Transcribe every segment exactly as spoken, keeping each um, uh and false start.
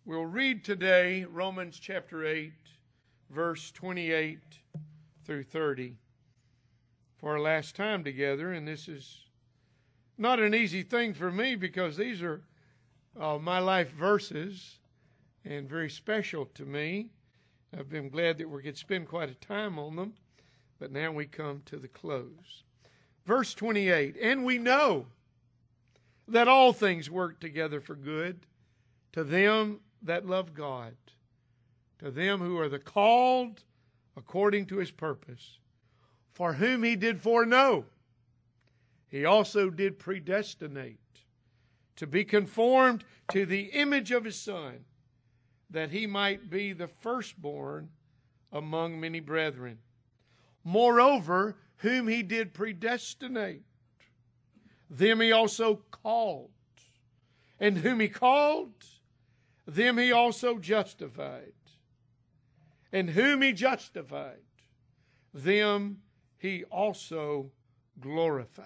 We'll read today Romans chapter eight, verse twenty-eight through thirty for our last time together. And this is not an easy thing for me because these are uh, my life verses and very special to me. I've been glad that we could spend quite a time on them, but now we come to the close. Verse twenty-eight, and we know that all things work together for good to them that love God, to them who are the called according to His purpose, for whom He did foreknow, He also did predestinate to be conformed to the image of His Son, that He might be the firstborn among many brethren. Moreover, whom He did predestinate, them He also called. And whom He called, them He also justified. And whom He justified, them He also glorified.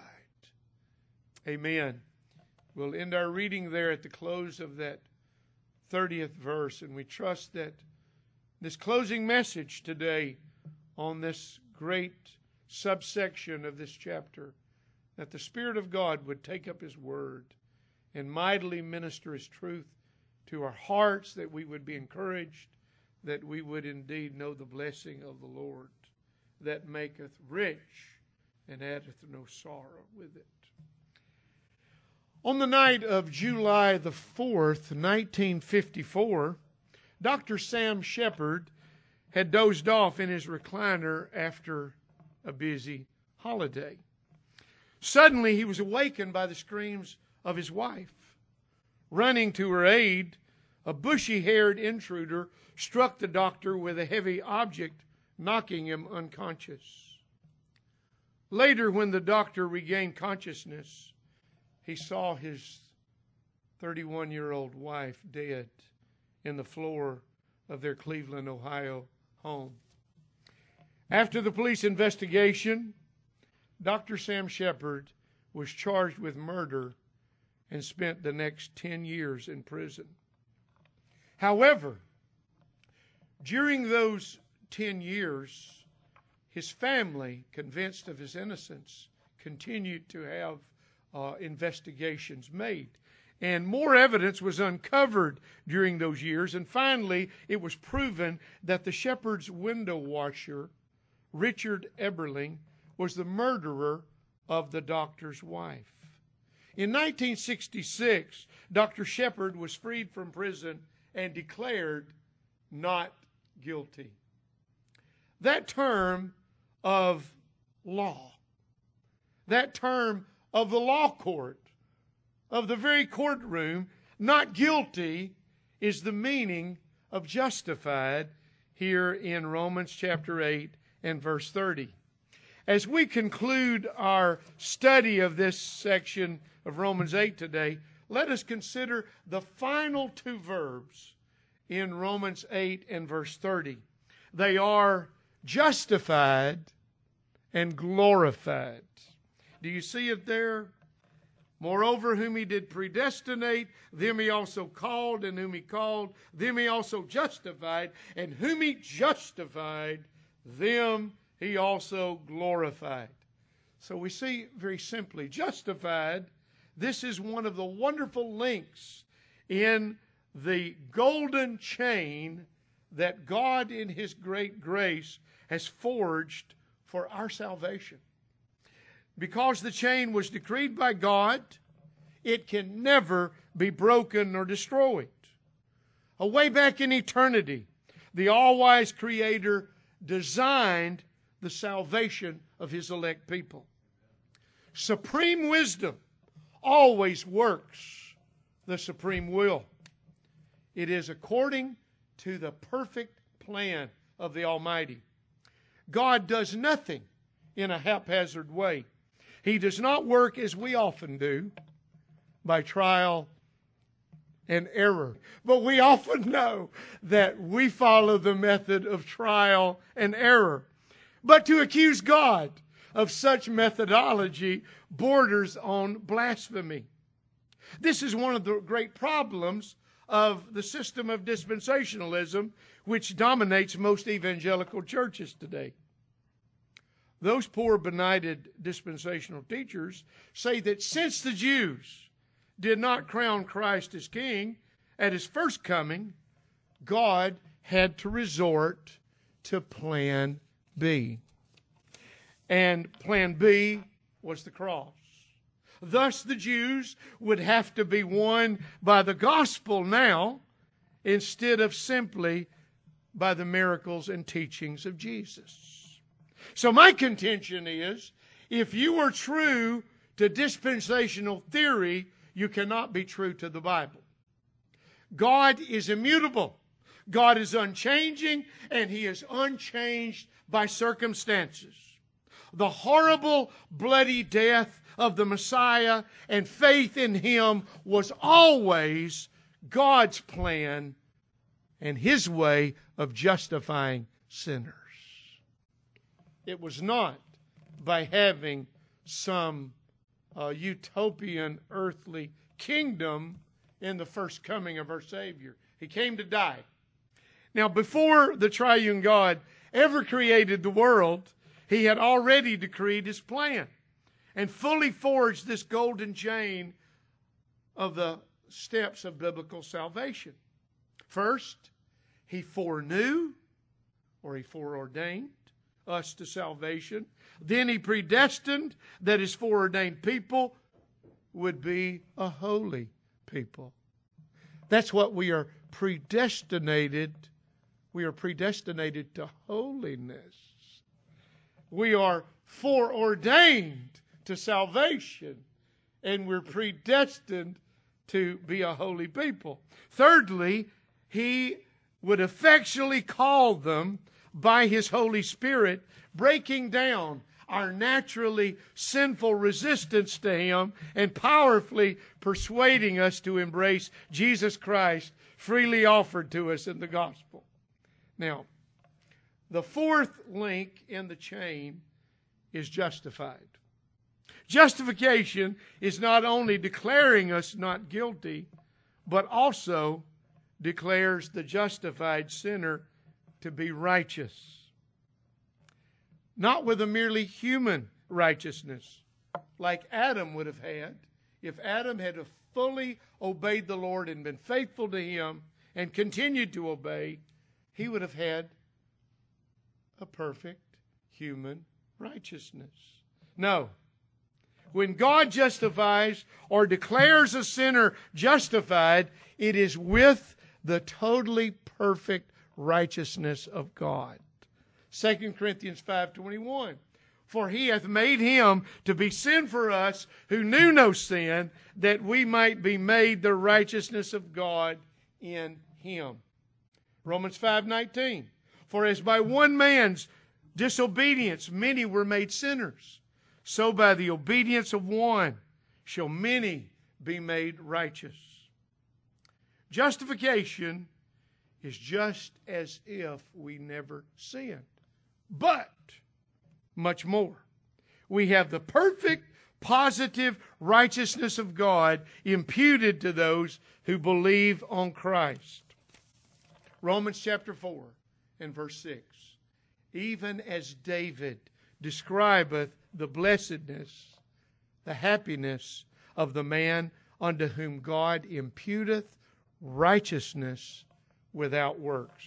Amen. We'll end our reading there at the close of that thirtieth verse, and we trust that this closing message today on this great subsection of this chapter, that the Spirit of God would take up His Word and mightily minister His truth to our hearts, that we would be encouraged, that we would indeed know the blessing of the Lord that maketh rich and addeth no sorrow with it. On the night of July the fourth, nineteen fifty-four, Doctor Sam Shepard had dozed off in his recliner after a busy holiday. Suddenly he was awakened by the screams of his wife. Running to her aid, a bushy-haired intruder struck the doctor with a heavy object, knocking him unconscious. Later, when the doctor regained consciousness, he saw his thirty-one-year-old wife dead in the floor of their Cleveland, Ohio home. After the police investigation, Doctor Sam Shepard was charged with murder and spent the next ten years in prison. However, during those ten years, his family, convinced of his innocence, continued to have uh, investigations made. And more evidence was uncovered during those years. And finally, it was proven that the Shepard's window washer, Richard Eberling, was the murderer of the doctor's wife. In nineteen sixty-six, Doctor Shepard was freed from prison and declared not guilty. That term of law, that term of the law court, of the very courtroom, not guilty, is the meaning of justified here in Romans chapter eight and verse thirty. As we conclude our study of this section of Romans eight today, let us consider the final two verbs in Romans eight and verse thirty. They are justified and glorified. Do you see it there? Moreover, whom He did predestinate, them He also called, and whom He called, them He also justified, and whom He justified, them He also glorified. So we see very simply, justified, this is one of the wonderful links in the golden chain that God in His great grace has forged for our salvation. Because the chain was decreed by God, it can never be broken or destroyed. Away back in eternity, the all-wise Creator designed the salvation of His elect people. Supreme wisdom always works the supreme will. It is according to the perfect plan of the Almighty. God does nothing in a haphazard way. He does not work as we often do, by trial and error. But we often know that we follow the method of trial and error. But to accuse God of such methodology borders on blasphemy. This is one of the great problems of the system of dispensationalism which dominates most evangelical churches today. Those poor, benighted dispensational teachers say that since the Jews did not crown Christ as king at his first coming, God had to resort to plan B. And plan B was the cross. Thus, the Jews would have to be won by the gospel now instead of simply by the miracles and teachings of Jesus. So my contention is, if you are true to dispensational theory, you cannot be true to the Bible. God is immutable. God is unchanging, and He is unchanged by circumstances. The horrible, bloody death of the Messiah and faith in Him was always God's plan and His way of justifying sinners. It was not by having some uh, utopian earthly kingdom in the first coming of our Savior. He came to die. Now, before the triune God ever created the world, He had already decreed His plan and fully forged this golden chain of the steps of biblical salvation. First, He foreknew, or He foreordained us to salvation. Then He predestined that His foreordained people would be a holy people. That's what we are predestinated. We are predestinated to holiness. We are foreordained to salvation, and we're predestined to be a holy people. Thirdly, He would effectually call them by His Holy Spirit, breaking down our naturally sinful resistance to Him and powerfully persuading us to embrace Jesus Christ freely offered to us in the gospel. Now, the fourth link in the chain is justified. Justification is not only declaring us not guilty, but also declares the justified sinner to be righteous. Not with a merely human righteousness, like Adam would have had. If Adam had fully obeyed the Lord and been faithful to Him and continued to obey, he would have had a perfect human righteousness. No. When God justifies or declares a sinner justified, it is with the totally perfect righteousness of God. Second Corinthians five twenty-one. For He hath made Him to be sin for us who knew no sin, that we might be made the righteousness of God in Him. Romans five nineteen. For as by one man's disobedience many were made sinners, so by the obedience of one shall many be made righteous. Justification is just as if we never sinned. But much more. We have the perfect, positive righteousness of God imputed to those who believe on Christ. Romans chapter four and verse six. Even as David describeth the blessedness, the happiness of the man unto whom God imputeth righteousness without works.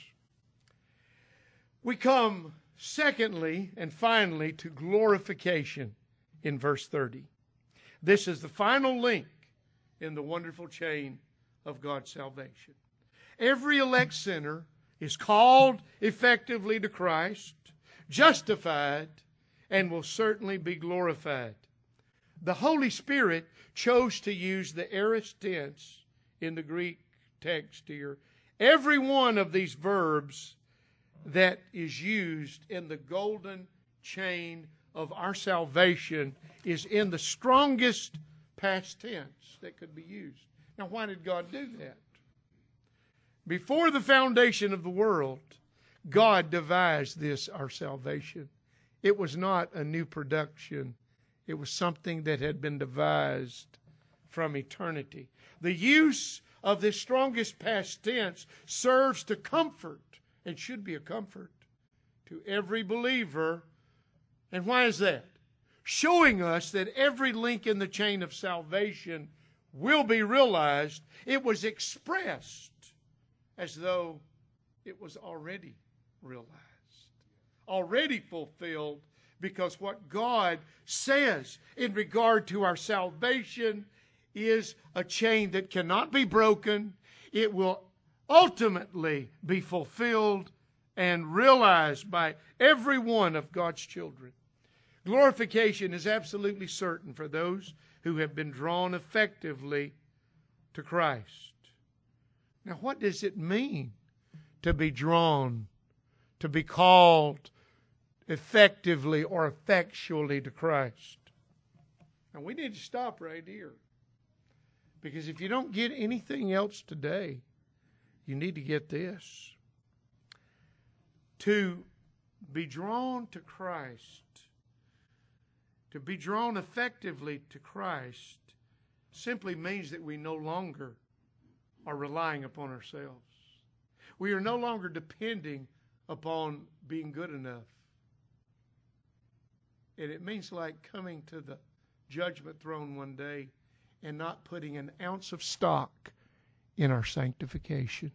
We come secondly and finally to glorification in verse thirty. This is the final link in the wonderful chain of God's salvation. Every elect sinner is called effectively to Christ, justified, and will certainly be glorified. The Holy Spirit chose to use the aorist tense in the Greek text here. Every one of these verbs that is used in the golden chain of our salvation is in the strongest past tense that could be used. Now, why did God do that? Before the foundation of the world, God devised this, our salvation. It was not a new production. It was something that had been devised from eternity. The use of this strongest past tense serves to comfort, and should be a comfort, to every believer. And why is that? Showing us that every link in the chain of salvation will be realized. It was expressed as though it was already realized, already fulfilled, because what God says in regard to our salvation is a chain that cannot be broken. It will ultimately be fulfilled and realized by every one of God's children. Glorification is absolutely certain for those who have been drawn effectively to Christ. Now, what does it mean to be drawn, to be called effectively or effectually to Christ? Now, we need to stop right here, because if you don't get anything else today, you need to get this. To be drawn to Christ, to be drawn effectively to Christ, simply means that we no longer are relying upon ourselves. We are no longer depending upon being good enough. And it means like coming to the judgment throne one day and not putting an ounce of stock in our sanctification.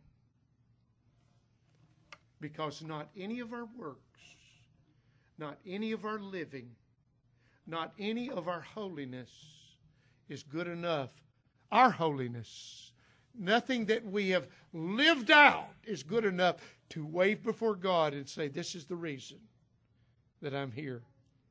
Because not any of our works, not any of our living, not any of our holiness is good enough. Our holiness, nothing that we have lived out is good enough to wave before God and say, this is the reason that I'm here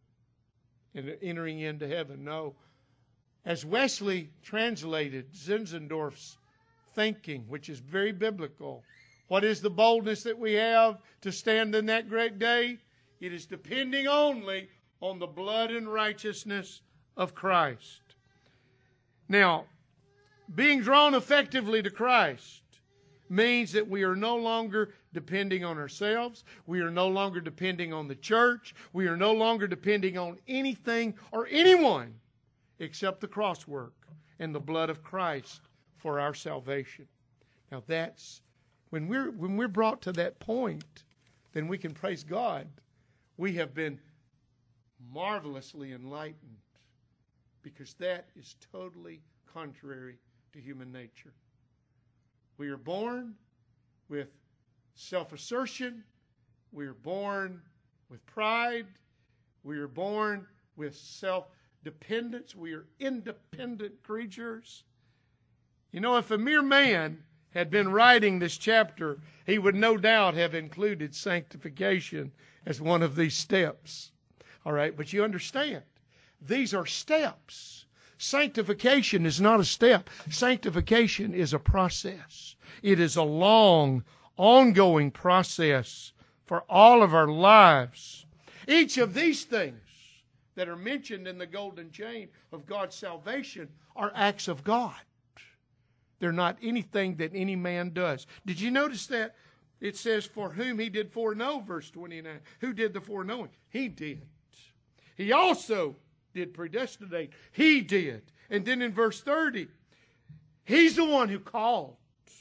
and entering into heaven. No. As Wesley translated Zinzendorf's thinking, which is very biblical, what is the boldness that we have to stand in that great day? It is depending only on the blood and righteousness of Christ. Now, being drawn effectively to Christ means that we are no longer depending on ourselves. We are no longer depending on the church. We are no longer depending on anything or anyone except the cross work and the blood of Christ for our salvation. Now that's, when we're, when we're brought to that point, then we can praise God. We have been marvelously enlightened, because that is totally contrary to human nature. We are born with self-assertion. We are born with pride. We are born with self-dependence. We are independent creatures. You know, if a mere man had been writing this chapter, he would no doubt have included sanctification as one of these steps. All right, but you understand, these are steps. Sanctification is not a step. Sanctification is a process. It is a long, ongoing process for all of our lives. Each of these things that are mentioned in the golden chain of God's salvation are acts of God. They're not anything that any man does. Did you notice that? It says, for whom he did foreknow, verse twenty-nine. Who did the foreknowing? He did. He also did predestinate. He did. And then in verse thirty, he's the one who called.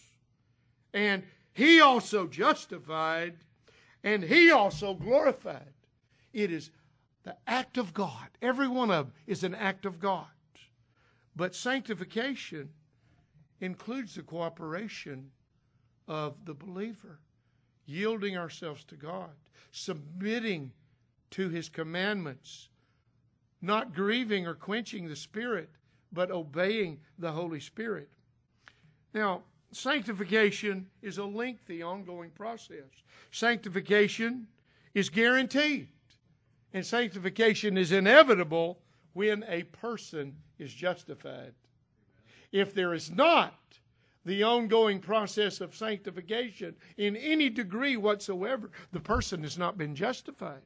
And he also justified. And he also glorified. It is the act of God. Every one of them is an act of God. But sanctification includes the cooperation of the believer, yielding ourselves to God, submitting to His commandments, not grieving or quenching the Spirit, but obeying the Holy Spirit. Now, sanctification is a lengthy, ongoing process. Sanctification is guaranteed, and sanctification is inevitable when a person is justified. If there is not the ongoing process of sanctification in any degree whatsoever, the person has not been justified.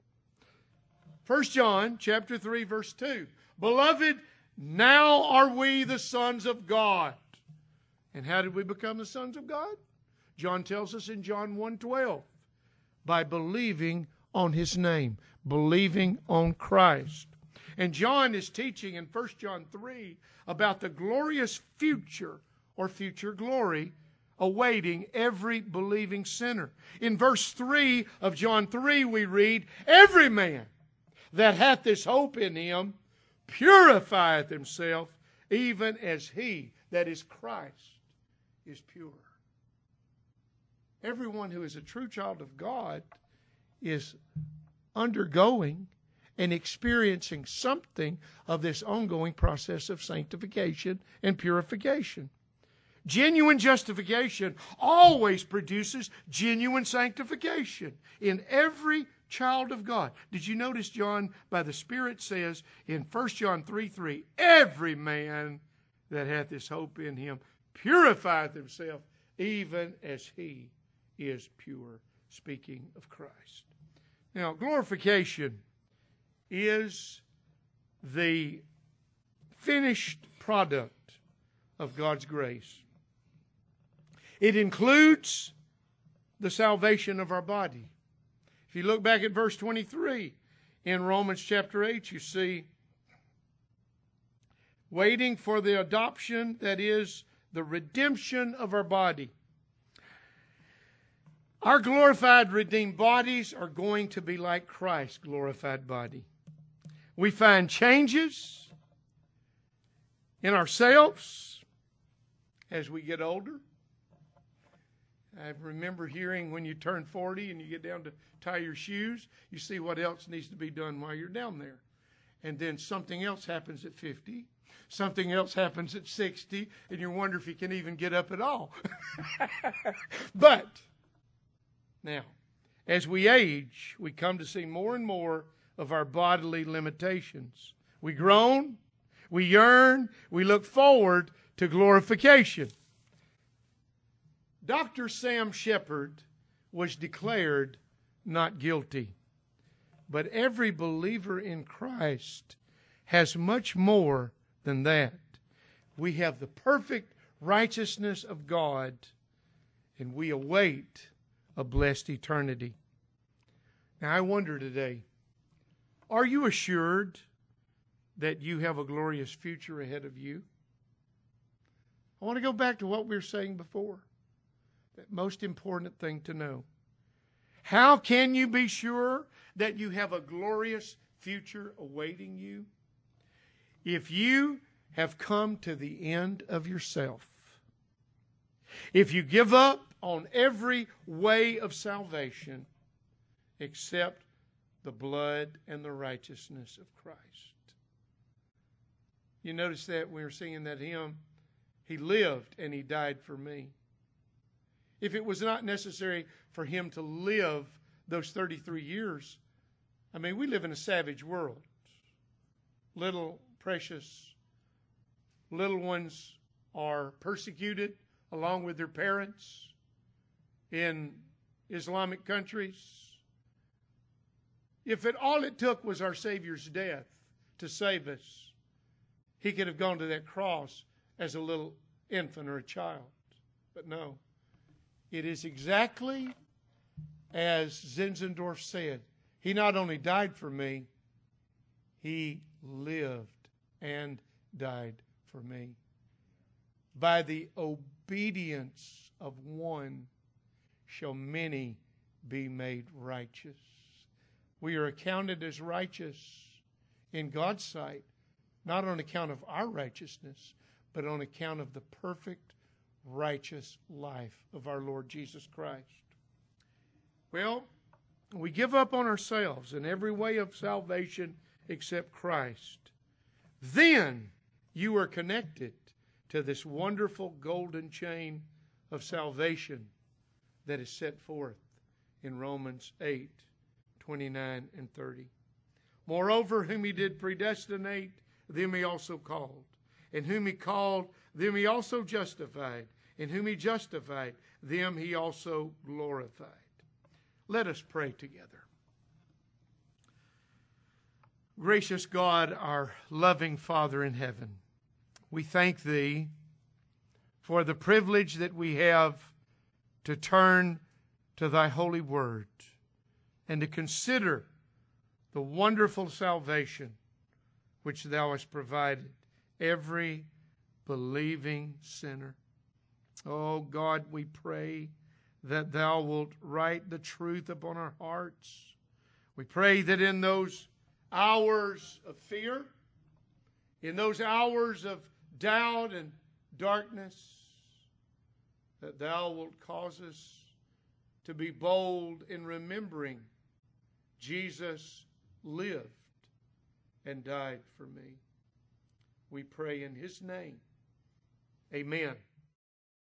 First John chapter three, verse two. Beloved, now are we the sons of God. And how did we become the sons of God? John tells us in John one twelve. By believing on His name. Believing on Christ. And John is teaching in First John three about the glorious future or future glory awaiting every believing sinner. In verse three of John three we read, "Every man that hath this hope in him purifieth himself, even as he," that is Christ, "is pure." Everyone who is a true child of God is undergoing and experiencing something of this ongoing process of sanctification and purification. Genuine justification always produces genuine sanctification in every child of God. Did you notice John, by the Spirit, says in First John three three, "Every man that hath this hope in him purifieth himself, even as he is pure," speaking of Christ. Now, glorification is the finished product of God's grace. It includes the salvation of our body. If you look back at verse twenty-three in Romans chapter eight, you see, waiting for the adoption, that is, the redemption of our body. Our glorified, redeemed bodies are going to be like Christ's glorified body. We find changes in ourselves as we get older. I remember hearing when you turn forty and you get down to tie your shoes, you see what else needs to be done while you're down there. And then something else happens at fifty. Something else happens at sixty, and you wonder if you can even get up at all. But now, as we age, we come to see more and more of our bodily limitations. We groan, we yearn, we look forward to glorification. Doctor Sam Shepard was declared not guilty. But every believer in Christ has much more than that. We have the perfect righteousness of God, and we await a blessed eternity. Now I wonder today, are you assured that you have a glorious future ahead of you? I want to go back to what we were saying before. That most important thing to know. How can you be sure that you have a glorious future awaiting you? If you have come to the end of yourself. If you give up on every way of salvation except the blood and the righteousness of Christ. You notice that when we were singing that hymn, He lived and He died for me. If it was not necessary for Him to live those thirty-three years, I mean, we live in a savage world. Little precious little ones are persecuted along with their parents in Islamic countries. If it all it took was our Savior's death to save us, He could have gone to that cross as a little infant or a child. But no, it is exactly as Zinzendorf said. He not only died for me, He lived and died for me. By the obedience of one shall many be made righteous. We are accounted as righteous in God's sight, not on account of our righteousness, but on account of the perfect, righteous life of our Lord Jesus Christ. Well, we give up on ourselves in every way of salvation except Christ. Then you are connected to this wonderful golden chain of salvation that is set forth in Romans eight, twenty-nine and thirty. Moreover, whom He did predestinate, them He also called. And whom He called, them He also justified. And whom He justified, them He also glorified. Let us pray together. Gracious God, our loving Father in heaven, we thank Thee for the privilege that we have to turn to Thy holy word and to consider the wonderful salvation which thou hast provided, every believing sinner. Oh God, we pray that thou wilt write the truth upon our hearts. We pray that in those hours of fear, in those hours of doubt and darkness, that thou wilt cause us to be bold in remembering Jesus lived and died for me. We pray in his name. Amen.